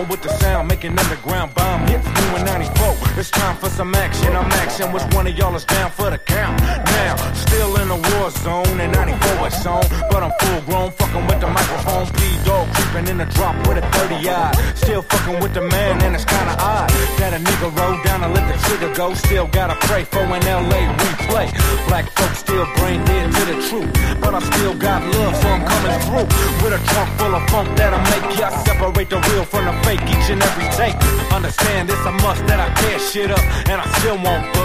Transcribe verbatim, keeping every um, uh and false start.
coming with the sound, making underground bomb hits. Doing ninety-four. It's time for some action. I'm action. Which one of y'all is down for the count? Now, still in the war zone, and ninety-four is on, but I'm full grown, fucking with the microphone. P-Dog creeping in the drop with a thirty eye. Still fucking with the man, and it's kinda odd that a nigga roll down and let the trigger go. Still gotta pray for an L A replay. Black folks still brain dead to the truth, but I still got love, so I'm coming through with a trunk full of funk that'll make ya separate the real from the fake each and every take. Understand it's a must that I tear shit up, and I still won't